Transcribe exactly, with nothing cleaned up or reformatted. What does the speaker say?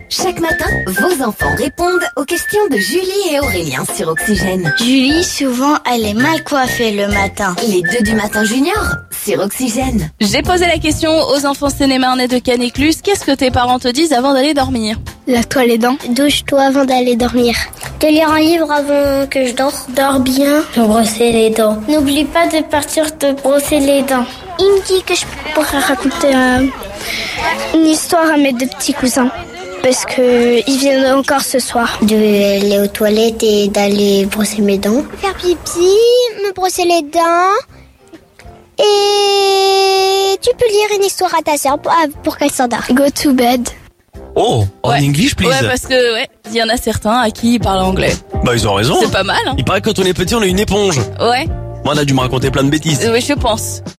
Chaque matin, vos enfants répondent aux questions de Julie et Aurélien sur Oxygène. Julie, souvent, elle est mal coiffée le matin. Les deux du matin junior sur Oxygène. J'ai posé la question aux enfants sénémarnais de Canéclus. Qu'est-ce que tes parents te disent avant d'aller dormir? Lave-toi les dents. Douche-toi avant d'aller dormir. De lire un livre avant que je dors. Dors bien. Me brosser les dents. N'oublie pas de partir te brosser les dents. Il me dit que je pourrais raconter euh, une histoire à mes deux petits cousins. Parce que ils viennent encore ce soir. De aller aux toilettes et d'aller brosser mes dents. Faire pipi, me brosser les dents. Et tu peux lire une histoire à ta sœur pour, pour qu'elle s'endorme. Go to bed. Oh, en Ouais. English, please. Ouais, parce que, ouais, il y en a certains à qui ils parlent anglais. Bah, ils ont raison. C'est pas mal, hein. Il paraît que quand on est petit, on est une éponge. Ouais, Moi, on a dû me raconter plein de bêtises. oui, je pense.